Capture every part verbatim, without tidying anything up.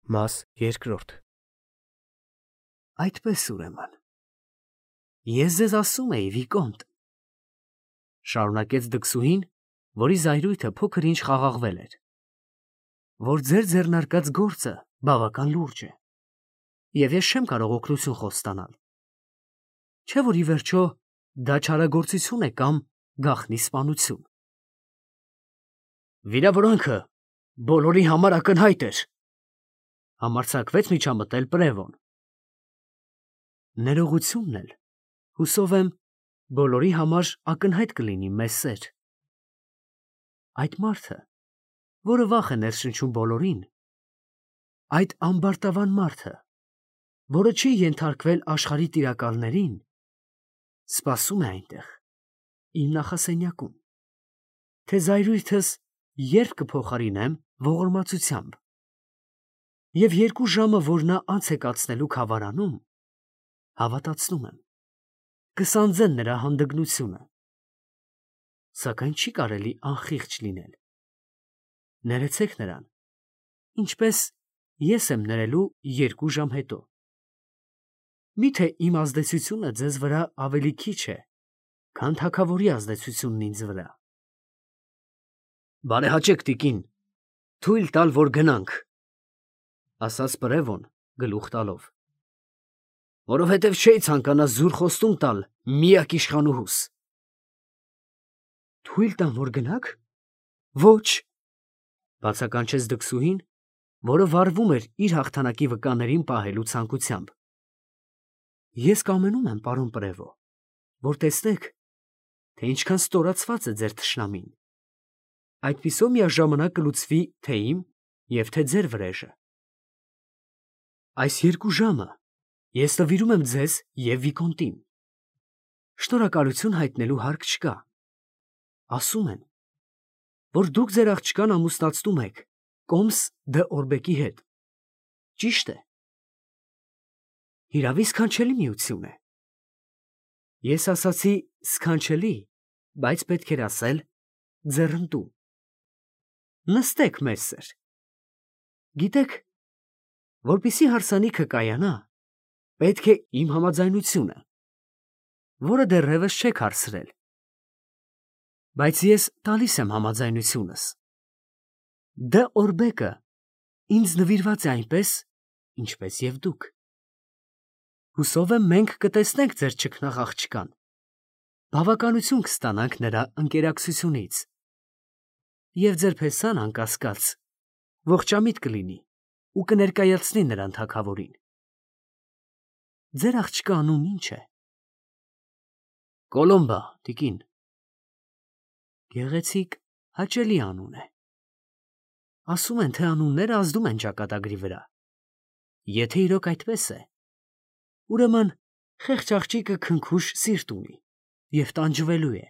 Մաս երկրորդ Այդպես ուրեմն, ես ձեզ ասում էի, Վիկոնտ, շարունակեց դքսուհին, որի զայրույթը փոքր-ինչ խաղաղվել էր, որ ձեր ձեռնարկած գործը բավական լուրջ է, և ես չեմ կարող օգնություն խոստանալ, չէ՞ որ ի վերջո դա չարագործություն է կամ գաղտնի սպանություն։ Վիրավորանքը բոլորի համար ակնհայտ էր, համարձակվեց միջամտել Պրևոն։ Ներողությունն էլ, հուսով եմ, բոլորի համար ակնհայտ կլինի մեզ սեր։ Այդ մարդը, որը վախ է ներշնչում բոլորին, այդ ամբարտավան մարդը, որը չի ենթարկվել աշխարհի տիրակալներին, սպասում է այնտեղ, իմ նախասենյակում, թե զայրույթս երբ կփոխարինեմ ողորմածությամբ, և երկու ժամը, որ նա անց է կացնելու քավարանում, հավատացնում եմ, կսանձեն նրա հանդգնությունը, սակայն չի կարելի անխիղճ լինել։ Ներեցեք նրան, ինչպես ես եմ ներելու երկու ժամ հետո։ Միթե իմ ազդեցությունը ձեզ վրա ավելի քիչ է, քան թագավորի ազդեցությունն ինձ վրա։ Բարեհաճեք, տիկին, թույլ տալ, որ գնանք, ասաց Պրևոն գլուխ տալով, որովհետև չէի ցանկանա զուր խոստում տալ միակ իշխանուհուս։ Թույլ տամ, որ գնաք։ Ոչ, բացականչեց դքսուհին, որը վարվում էր իր հաղթանակի վկաներին պահելու ցանկությամբ։ Ես կամենում եմ, պարոն Պրևո, որ տեսնեք, թե ինչքան ստորացված է ձեր թշնամին, այդպիսով միաժամանակ կլուծվի թե իմ և թե ձեր վրեժը։ Այս երկու ժամը ես նվիրում եմ ձեզ և Վիկոնտին։ Շնորհակալություն հայտնելու հարկ չկա։ Ասում են, որ դուք ձեր աղջկան ամուսնացնում եք Կոմս դը Օրբեկի հետ։ Ճի՞շտ է։ Հիրավի սքանչելի միություն է։ Ես ասացի սքանչելի, բայց պետք էր ասել ձեռնտու։ Նստեք, մեր սեր։ Գիտեք, որպեսզի հարսանիքը կայանա, պետք է իմ համաձայնությունը, որը դեռևս չեք հարցրել, բայց ես տալիս եմ համաձայնությունս։ Դը Օրբեկը ինձ նվիրված է այնպես, ինչպես և դուք։ Հուսով եմ, մենք կտեսնենք ձեր չքնաղ աղջկան, բավականություն կստանանք նրա ընկերակցությունից, և ձեր փեսան, անկասկած, ողջամիտ կլինի ու կներկայացնի նրան թագավորին։ Ձեր աղջկա անունն ի՞նչ է։ Կոլոմբա, տիկին։ Գեղեցիկ, հաճելի անուն է։ Ասում են, թե անունները ազդում են ճակատագրի վրա։ Եթե իրոք այդպես է, ուրեմն խեղճ աղջիկը քնքուշ սիրտ ունի և տանջվելու է։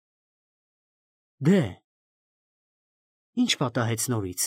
Դե, ի՞նչ պատահեց նորից։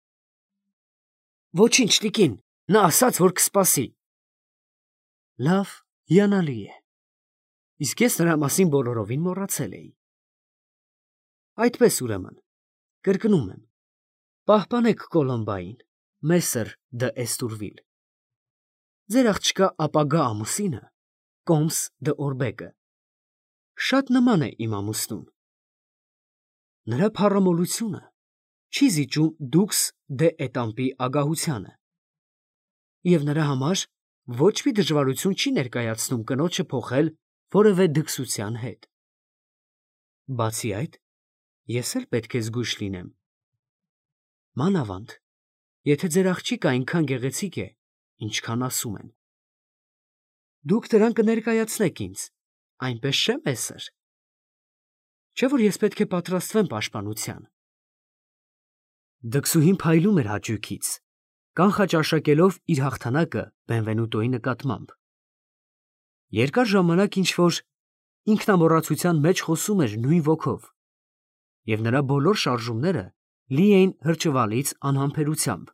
Ոչինչ, տիկին, նա ասաց, որ կսպասի։ Լավ, հիանալի է։ Իսկ ես նրա մասին բոլորովին մոռացել էի։ Այդպես ուրեմն, կրկնում եմ, պահպանեք Կոլոմբային, մեսր դը Էստուրվիլ։ Ձեր աղջկա ապագա ամուսինը, Կոմս դը Օրբեկը, շատ նման է իմ ամուսնուն։ Նրա փառամոլությունը չի զիջում դուքս դե Էտամպի ագահությանը, և նրա համար ոչ մի դժվարություն չի ներկայացնում կնոջը փոխել որևէ դքսության հետ։ Բացի այդ, ես էլ պետք է զգույշ լինեմ։ Մանավանդ, եթե ձեր աղջիկը այնքան գեղեցիկ է, ինչքան ասում են։ Դուք դրան կներկայացնեք ինձ, այնպես չէ՞, մեսր։ Չէ՞ որ ես պետք է պատրաստվեմ պաշտպանության։ Դքսուհին փայլում էր հաճույքից, կանխաճաշակելով իր հաղթանակը Բենվենուտոյի նկատմամբ։ Երկար ժամանակ ինչ-որ ինքնամոռացության մեջ խոսում էր նույն ոգով, և նրա բոլոր շարժումները լի էին հրճվալից անհամբերությամբ։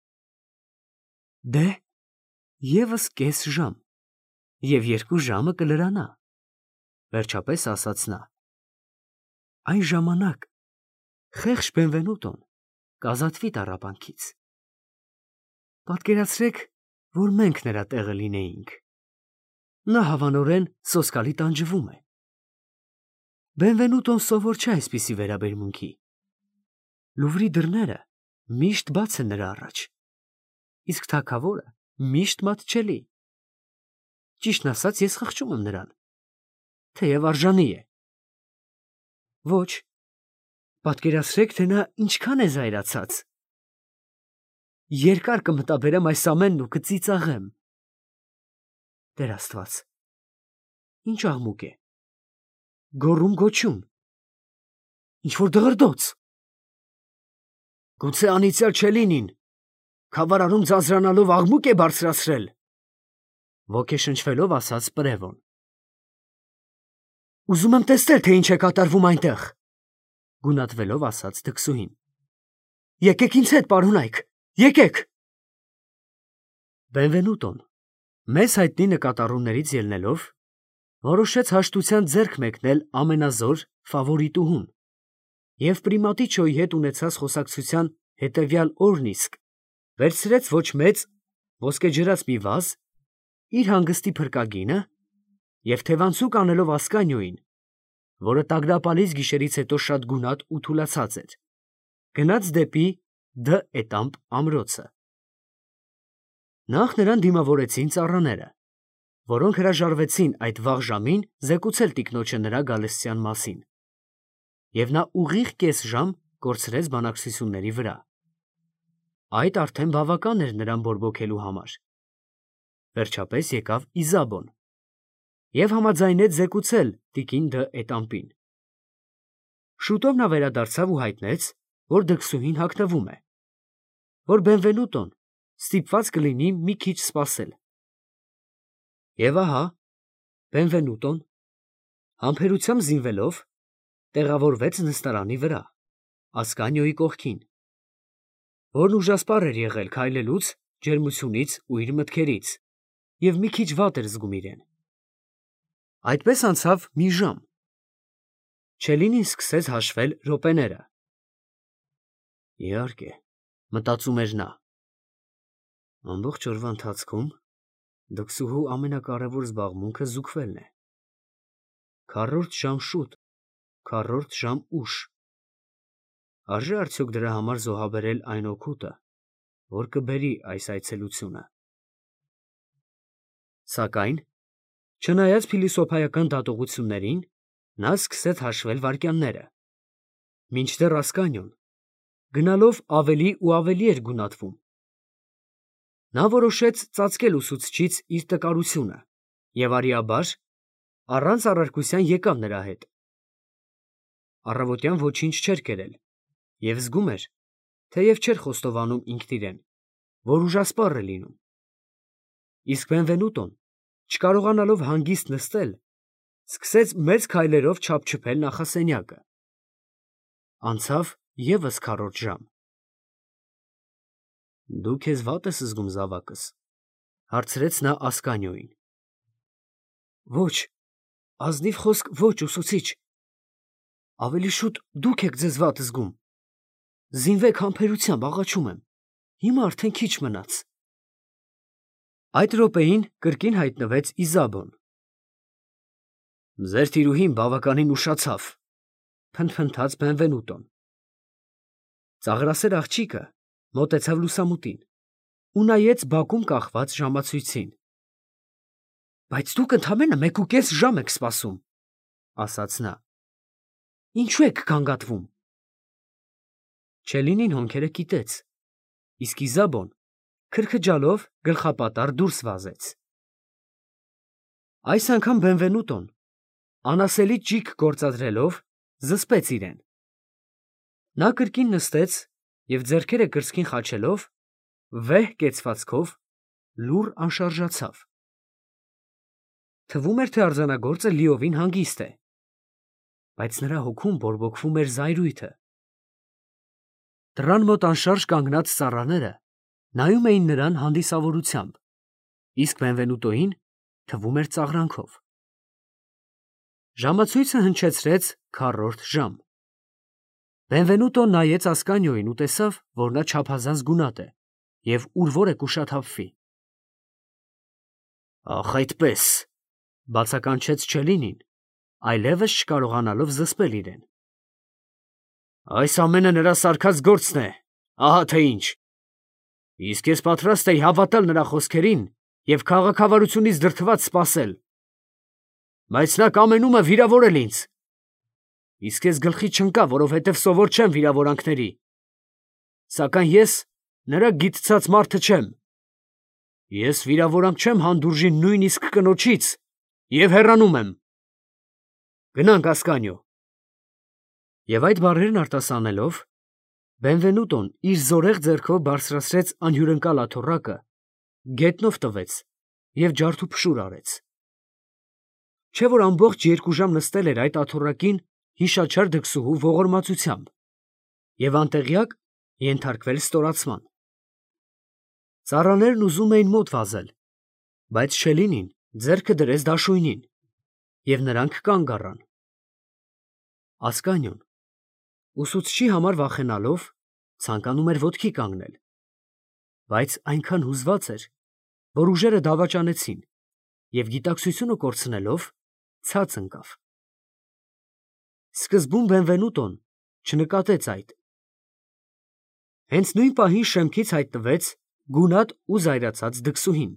Դե, ևս կես ժամ, և երկու ժամը կլրանա, վերջապես ասաց նա։ Այն ժամանակ խեղճ Բենվենուտոն կազատվի տառապանքից։ Պատկերացրեք, որ մենք նրա տեղը լինեինք։ Նա հավանորեն սոսկալի տանջվում է։ Բենվենուտոն սովոր չէ այսպիսի վերաբերմունքի։ Լուվրի դռները միշտ բաց են նրա առաջ, իսկ թագավորը միշտ մատչելի։ Ճիշտն ասած, ես խղճում եմ նրան, թեև արժանի է։ Ոչ, պատկերացրեք, թե նա ինչքան է զայրացած։ Երկար կմտաբերեմ այս ամենն ու կծիծաղեմ։ Տեր Աստված, ինչ աղմուկ է։ Գոռում գոչում։ Ինչ-որ դղրդոց։ Գուցե անիծյալ Չելինին քավարանում ձանձրանալով աղմուկ է բարձրացրել, ոգեշնչվելով ասաց Պրևոն։ Ուզում եմ տեսնել, թե ինչ է կատարվում այնտեղ, գունատվելով ասաց դքսուհին։ Եկեք ինձ հետ, պարոնայք, եկեք։ Բենվենուտոն, մեզ հայտնի նկատառումներից ելնելով, որոշեց հաշտության ձեռք մեկնել ամենազոր ֆավորիտուհուն և Պրիմատիչոյի հետ ունեցած խոսակցության հետևյալ օրն իսկ վերցրեց ոչ մեծ ոսկեջրած մի վազ, իր հանգստի փրկագինը և թևանցուկ անելով Ասկանիոյին, որը տագնապալից գիշերից հետո շատ գունատ ու թուլացած էր, գնաց դեպի Դ Էտամպ ամրոցը։ Նախ նրան դիմավորեցին ծառաները, որոնք հրաժարվեցին այդ վաղ ժամին զեկուցել տիկնոջը նրա գալստյան մասին, և նա ուղիղ կես ժամ կորցրեց բանակցությունների վրա։ Այդ արդեն բավական էր նրան բորբոքելու համար։ Վերջապես եկավ Իզաբոն և համաձայնեց զեկուցել տիկին Դ Էտամպին։ Շուտով նա վերադարձավ ու հայտնեց, որ դքսուհին հագնվում է, որ Բենվենուտոն ստիպված կլինի մի քիչ սպասել։ Եվ ահա Բենվենուտոն, համբերությամբ զինվելով, տեղավորվեց նստարանի վրա, Ասկանիոյի կողքին, որն ուժասպառ էր եղել քայլելուց, ջերմությունից ու իր մտքերից, և մի քիչ վատ էր զգում իրեն։ Այդպես անցավ մի ժամ։ Չելինին սկսեց հաշվել րոպեները։ Իհարկե, մտածում էր նա, ամբողջ օրվա ընթացքում դքսուհու ամենակարևոր զբաղմունքը զուգվելն է։ Քառորդ ժամ շուտ, քառորդ ժամ ուշ։ Արժե արդյոք դրա համար զոհաբերել այն օգուտը, որ կբերի այս այցելությունը։ Սակայն, չնայած փիլիսոփայական դատողություններին, նա սկսեց հաշվել վայրկյանները, մինչդեռ Ասկանիոն գնալով ավելի ու ավելի էր գունատվում։ Նա որոշեց ծածկել ուսուցչից իր տկարությունը և արիաբար առանց առարկության եկավ նրա հետ։ Առավոտյան ոչինչ չէր կերել և զգում էր, թեև չէր խոստովանում ինքն իրեն, որ ուժասպառ է լինում։ Իսկ Բենվենուտոն, չկարողանալով հանգիստ նստել, սկսեց մեծ քայլերով չափչփել նախասենյակը։ Անցավ ևս քառորդ ժամ։ Դու քեզ վատ ես զգում, զավակս, հարցրեց նա Ասկանիոյին։ Ոչ, ազնիվ խոսք ոչ, ուսուցիչ, ավելի շուտ դուք եք ձեզ վատ զգում։ Զինվեք համբերությամբ, աղաչում եմ, հիմա արդեն քիչ մնաց։ Այդ րոպեին կրկին հայտնվեց Իզաբոն։ Ձեր տիրուհին բավականին ուշացավ, փնթփնթաց Բենվենուտոն։ Ծաղրասեր աղջիկը մոտեցավ լուսամուտին ու նայեց բակում կախված ժամացույցին։ Բայց դուք ընդամենը մեկուկես ժամ եք սպասում, ասաց նա։ Ինչու եք գանգատվում։ Չելինին հոնքերը կիտեց, իսկ Իզաբոն քրքջալով գլխապատառ դուրս վազեց։ Այս անգամ Բենվենուտոն, անասելի ճիգ գործադրելով, զսպեց իրեն։ Նա կրկին նստեց և ձեռքերը կրծքին խաչելով, վեհ կեցվածքով լուռ անշարժացավ։ Թվում էր, թե արձանագործը լիովին հանգիստ է, բայց նրա հոգում բորբոքվում էր զայրույթը։ Դռան մոտ անշարժ կանգնած ծառաները նայում էին նրան հանդիսավորությամբ, իսկ Բենվենուտոյին թվում էր ծաղրանքով։ Ժամացույցը հնչեցրեց քառորդ ժամ։ Բենվենուտոն նայեց Ասկանիոյին ու տեսավ, որ նա չափազանց գունատ է և ուր որ է կուշաթափվի։ Ախ, այդպես, բացականչեց Չելինին, այլևս չկարողանալով զսպել իրեն։ Այս ամենը նրա սարքած գործն է, ահա թե ինչ։ Իսկ ես պատրաստ էի հավատալ նրա խոսքերին և քաղաքավարությունից դրդված սպասել։ Բայց նա կամենում է վիրավորել ինձ։ Իսկ ես գլխի չընկա, որովհետև սովոր չեմ վիրավորանքների։ Սակայն ես նրա գիտցած մարդը չեմ։ Ես վիրավորանք չեմ հանդուրժի նույնիսկ կնոջից և հեռանում եմ։ Գնանք, Ասկանիո։ Եվ այդ բառերն արտասանելով, Բենվենուտոն իր զորեղ ձեռքով բարձրացրեց անհյուրընկալ աթոռակը, գետնով տվեց և ջարդուփշուր արեց։ Չէ՞ որ ամբողջ երկու ժամ նստել էր այդ աթոռակին հիշաչար դքսուհու ողորմածությամբ և անտեղյակ ենթարկվել ստորացման։ Ծառաներն ուզում էին մոտ վազել, բայց Չելինին ձեռքը դրեց դաշույնին, և նրանք կանգ առան։ Ասկանիոն, ուսուցչի համար վախենալով, ցանկանում էր ոտքի կանգնել, բայց այնքան հուզված էր, որ ուժերը դավաճանեցին, և գիտակցությունը կորցնելով, ցած ընկավ։ Սկզբում Բենվենուտոն չնկատեց այդ։ Հենց նույն պահին շեմքից հայտնվեց գունատ ու զայրացած դքսուհին։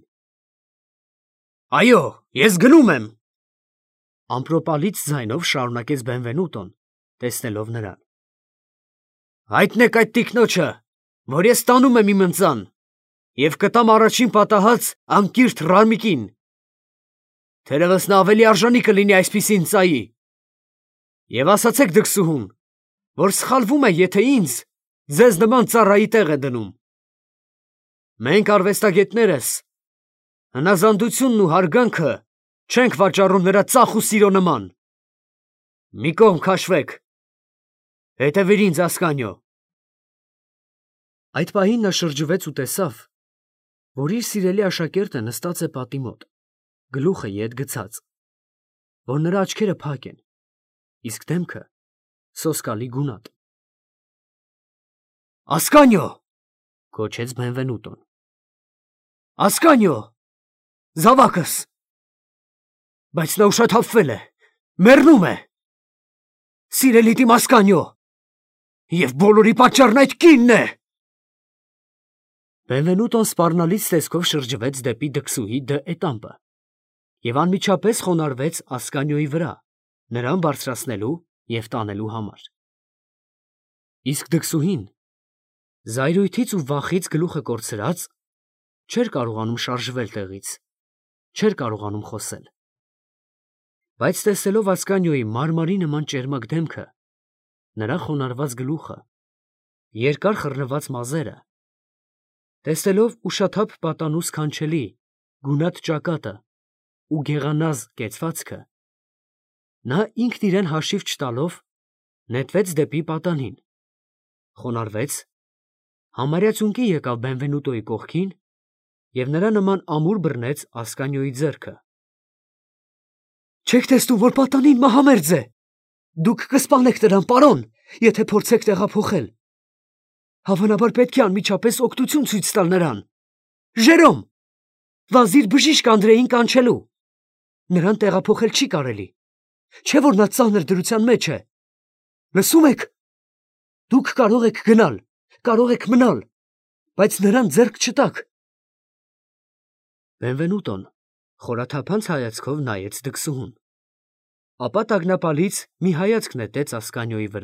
Այո, ես գնում եմ, ամպրոպալից ձայնով շարունակեց Բենվենուտոն, տեսնելով նրան։ Հայտնեք այդ տիկնոջը, որ ես տանում եմ իմ ընծան, և կտամ առաջին պատահած անկիրթ Ռամիկին։ Թերևս նա ավելի արժանի կլինի այսպիսի ընծայի։ Եվ ասացեք դքսուհուն, որ սխալվում է, եթե ինձ ձեզ նման ծառայի տեղ է դնում։ Մենք արվեստագետներս հնազանդությունն ու հարգանքը չենք վաճառում նրա ծախ ու սիրո նման։ Մի կողմ քաշվեք, հետևիր ինձ, Ասկանիո։ Այդ պահին նա շրջվեց ու տեսավ, որ իր սիրելի աշակերտը նստած է պատի մոտ, գլուխը ետ գցած, որ նրա աչքերը փակ են, իսկ դեմքը սոսկալի գունատ։ Ասկանիո, գոչեց Բենվենուտոն։ Ասկանիո, զավակս։ Բայց նա ուշաթափվել է, մեռնում է։ Սիրելի իմ Ասկանիո, և բոլորի պատճառն այդ կինն է։ Բենվենուտոն սպառնալից տեսքով շրջվեց դեպի դքսուհի Դ. Էտամպը և անմիջապես խոնարհվեց Ասկանիոյի վրա, նրան բարձրացնելու և տանելու համար։ Իսկ դքսուհին, զայրույթից ու վախից գլուխը կորցրած, չէր կարողանում շարժվել տեղից, չէր կարողանում խոսել։ Բայց տեսելով Ասկանիոյի մարմարի նման ճերմակ դեմքը, նրա խոնարհված գլուխը, երկար խռնված մազերը, տեսնելով ուշաթափ պատանու սքանչելի, գունատ ճակատը ու գեղանազ կեցվածքը, նա ինքն իրեն հաշիվ չտալով, նետվեց դեպի պատանին, խոնարհվեց, համարյա ծունկի եկավ Բենվենուտոյի կողքին և նրա նման ամուր բռնեց Ասկանիոյի ձեռքը։ Չեք տեսնում, որ պատանին մահամերձ է։ Դուք կսպանեք նրան, պարոն, եթե փորձեք տեղափոխել։ Հավանաբար պետք է անմիջապես օգնություն ցույց տալ նրան։ Ժերոմ, վազիր բժիշկ Անդրեին կանչելու։ Նրան տեղափոխել չի կարելի, չէ՞ որ նա ծանր դրության մեջ է։ Լսում եք։ Դուք կարող եք գնալ, կարող եք մնալ, բայց նրան ձեռք չտաք։ Բենվենուտոն խորաթափանց հայացքով նայեց դքսուհուն, ապա տագնապալից մի հայացք նետեց Ասկանիոյի վրա։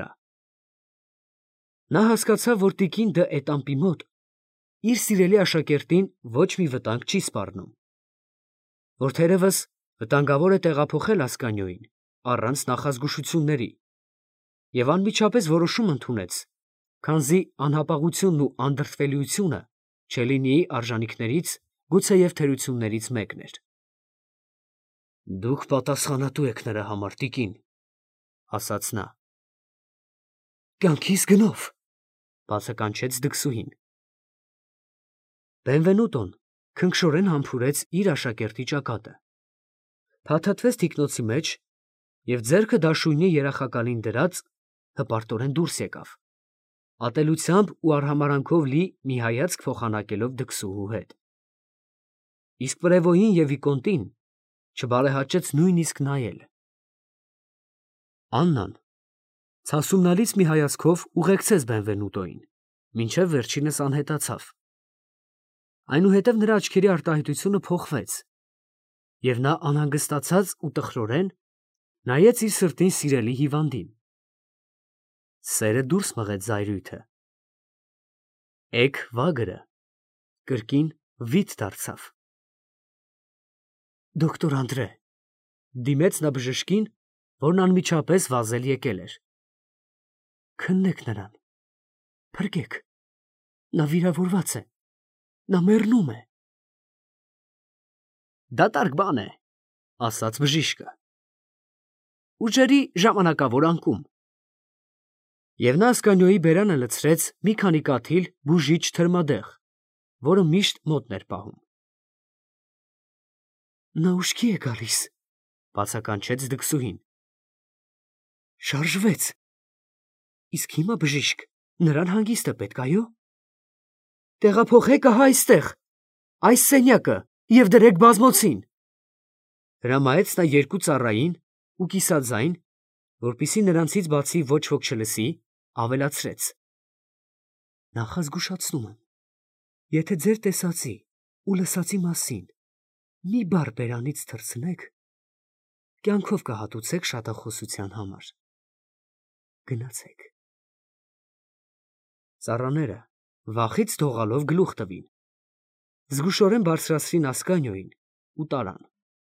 Նա հասկացավ, որ տիկին Դ. Էտամպի մոտ իր սիրելի աշակերտին ոչ մի վտանգ չի սպառնում, որ թերևս վտանգավոր է տեղափոխել Ասկանիոյին առանց նախազգուշությունների, և անմիջապես որոշում ընդունեց, քանզի անհապաղությունն ու անդրդվելիությունը Չելինիի արժանիքներից, գուցեև թերություններից մեկն էր։ Դուք պատասխանատու եք նրա համար, տիկին, ասաց նա։ Կյանքիս գնով, բացականչեց դքսուհին։ Բենվենուտոն քնքշորեն համբուրեց իր աշակերտի ճակատը, փաթաթվեց թիկնոցի մեջ և ձեռքը դաշույնի երախակալին դրած հպարտորեն դուրս եկավ։ ատելությամբ ու արհամարանքով լի մի հայացք փոխանակելով դքսուհու հետ։ Իսկ Պրևոյին և Վիկոնտին չբարեհաճեց նույնիսկ նայել։ Աննան ցասումնալից մի հայացքով ուղեկցեց Բենվենուտոին, մինչև վերջինս անհետացավ։ Այնուհետև նրա աչքերի արտահայտությունը փոխվեց, և նա անհանգստացած ու տխրորեն նայեց իր սրտին սիրելի հիվանդին։ Սերը դուրս մղեց զայրույթը։ Էգ Վագրը կրկին վիթ դարձավ։ Դոկտոր Անդրե, դիմեց նա բժշկին, որն անմիջապես վազել եկել էր։ Քննեք նրան, փրկեք, նա վիրավորված է, նա մեռնում է։ Դատարկ բան է, ասաց բժիշկը։ Ուժերի ժամանակավոր անկում։ Եվ նա ասկանյոյի բերանը լցրեց մի քանի կաթիլ բուժիչ թրմադեղ, որը միշտ մոտն էր պահում։ Նա ուշքի է գալիս, բացականչեց դքսուհին։ Շարժվեց։ Իսկ հիմա բժիշկ, նրան հանգիստը պետք, այո։ Տեղափոխեք ահա այստեղ, այս սենյակը, և դրեք բազմոցին։ Հրամայեց նա երկու ծառային ու կիսաձայն, որպեսզի նրանցից բացի ոչ ոք չլսի, ավելացրեց. Նախազգուշացնում եմ, եթե ձեր տեսածի ու լսածի մասին մի բառ բերանից թռցնեք, կյանքով կհատուցեք շատախոսության համար։ Գնացեք։ Ծառաները վախից դողալով գլուխ տվին, զգուշորեն բարձրացրին ասկանյոյին ու տարան։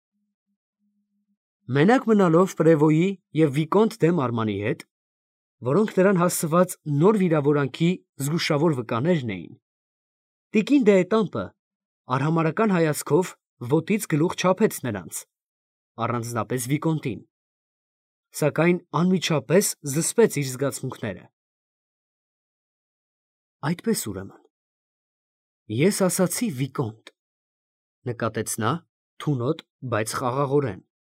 Մենակ մնալով Պրևոյի և Վիկոնտ դե Մարմանի հետ, որոնք նրան հասցված նոր վիրավորանքի զգուշավոր վկաներն էին, տիկին դե Էտամպը արհամարհական հայացքով ոտից գլուխ չափեց նրանց, առանձնապես Վիկոնտին, սակայն անմիջապես զսպեց իր զգացմունքները։ Այդպես ուրեմն, ես ասացի Վիկոնտ, նկատեց նա թունոտ, բայց խաղաղորեն,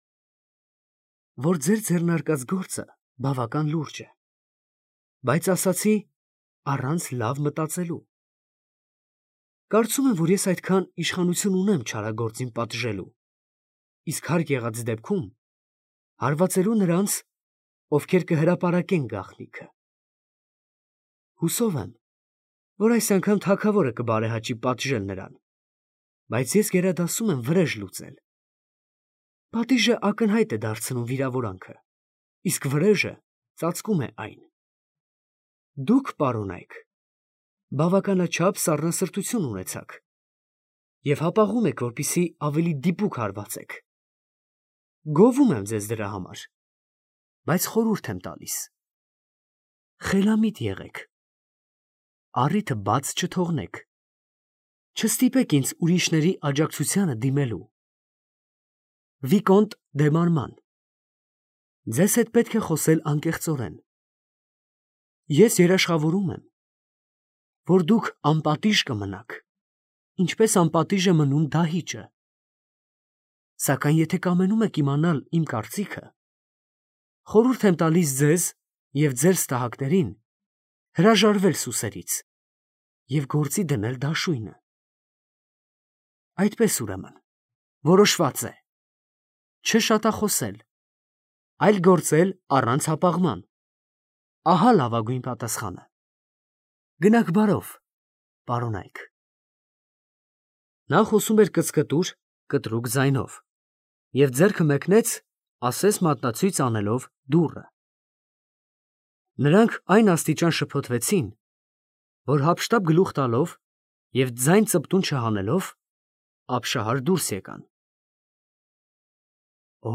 որ ձեր ձեռնարկած գործը բավական լուրջ է, բայց ասացի առանց լավ մտածելու։ Կարծում եմ, որ ես այդքան իշխանություն ունեմ չարագործին պատժելու, իսկ հարկ եղած դեպքում հարվածելու նրանց, ովքեր կհրապարակեն գաղտնիքը։ Հուսով եմ, որ այս անգամ թագավորը կբարեհաճի պատժել նրան, բայց ես գերադասում եմ վրեժ լուծել։ Պատիժը ակնհայտ է դարձնում վիրավորանքը, իսկ վրեժը ծածկում է այն։ Դուք, պարոնայք, բավականաչափ սառնասրտություն ունեցաք և հապաղում եք, որպեսզի ավելի դիպուկ հարվածեք։ Գովում եմ ձեզ դրա համար, բայց խորհուրդ եմ տալիս. խելամիտ եղեք, առիթը բաց չթողնեք, չստիպեք ինձ ուրիշների աջակցությանը դիմելու։ Վիկոնտ դե Մարման, ձեզ հետ պետք է խոսել անկեղծորեն։ Ես երաշխավորում եմ, որ դուք անպատիժ կմնաք, ինչպես անպատիժ է մնում դահիճը։ Սակայն եթե կամենում եք իմանալ իմ կարծիքը, խորհուրդ եմ տալիս ձեզ և ձեր ստահակներին հրաժարվել սուսերից և գործի դնել դաշույնը։ Այդպես ուրեմն, որոշված է, չշատախոսել, այլ գործել առանց հապաղման։ Ահա լավագույն պատասխանը։ Գնաք բարով, պարոնայք։ Նա խոսում էր կծկտուր, կտրուկ ձայնով, և ձեռքը մեկնեց, ասես մատնացույց անելով դուռը։ Նրանք այն աստիճան շփոթվեցին, որ հափշտապ գլուխ տալով և ձայն ծպտուն չհանելով, ապշահար դուրս եկան։ Օ,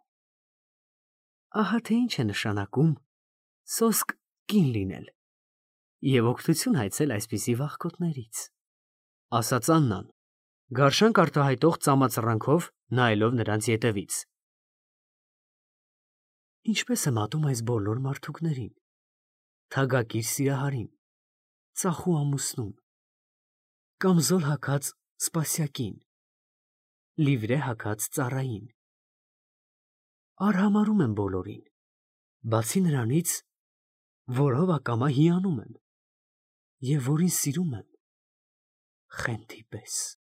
ահա թե ինչ է նշանակում սոսկ կին լինել և օգնություն հայցել այսպիսի վախկոտներից, ասաց Աննան, գարշանք արտահայտող ծամածռանքով նայելով նրանց ետևից։ Ինչպես եմ ատում այս բոլոր մարդուկներին, թագակիր սիրահարին, ծախու ամուսնուն, կամզոլ հագած սպասյակին, լիվրե հագած ծառային։ Արհամարհում եմ բոլորին, բացի նրանից, որով ակամա հիանում եմ։ Եվ որին սիրում եմ, խենթի պես։